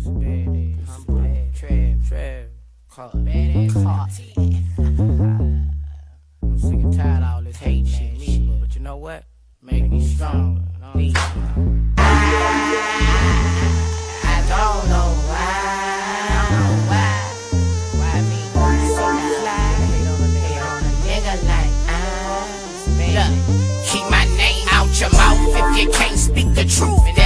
Caught. I'm sick and tired of all this hate shit, but you know what? Make me stronger. I don't know why. Why me? So fly. Hate on a nigga like Look, keep my name out your mouth if you can't speak the truth.